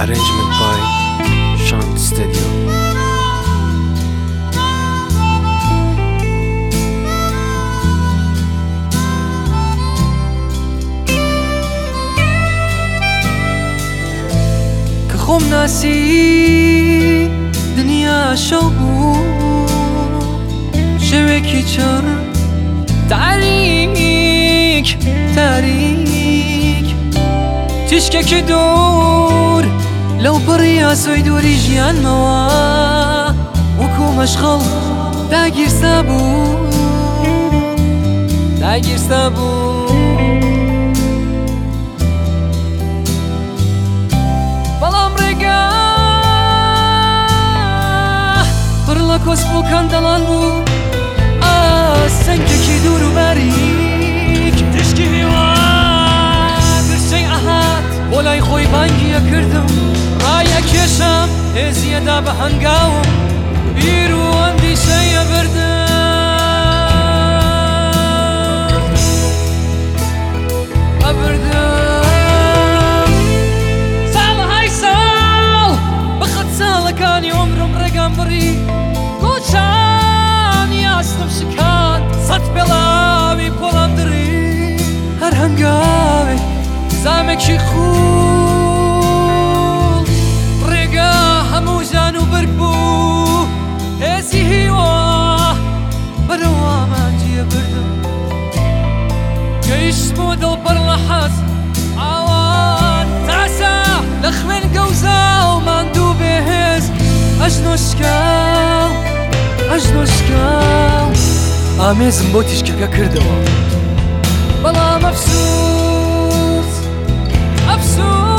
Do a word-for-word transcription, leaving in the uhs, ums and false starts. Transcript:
Arrangement by Shant Studio. كخوم ناسي دنيا شوبو شوكي چر تاریک تاریک تشکك دور لو بريا سوي دوري جيان موا وكو مشغل داگیر سابو داگیر سابو بلام رگا برلا كوسبو كان دلان بو سنگکی دور و باریک تشکی ویوان برچنگ احاد بولای خوی بانگیه کردم رای کشم هزیه دا به هنگاوم بیرو اندیشه بردم بردم سال های سال بخد سال کانی عمرم رگم بری گوچان یاستم شکان صد بلاوی پولم دری هر هنگاوی زامکی خول رگا همو جانو برگ بو هزی هیوا بروا من جیه بردم گیشتمو دل بر لحظ آوان تعسا لخوین گوزا و من دو بهز اجنوشکاو اجنوشکاو ئامێزم بۆ تیشکەکە کردەوە بەڵام ئەفسوس ئەفسوس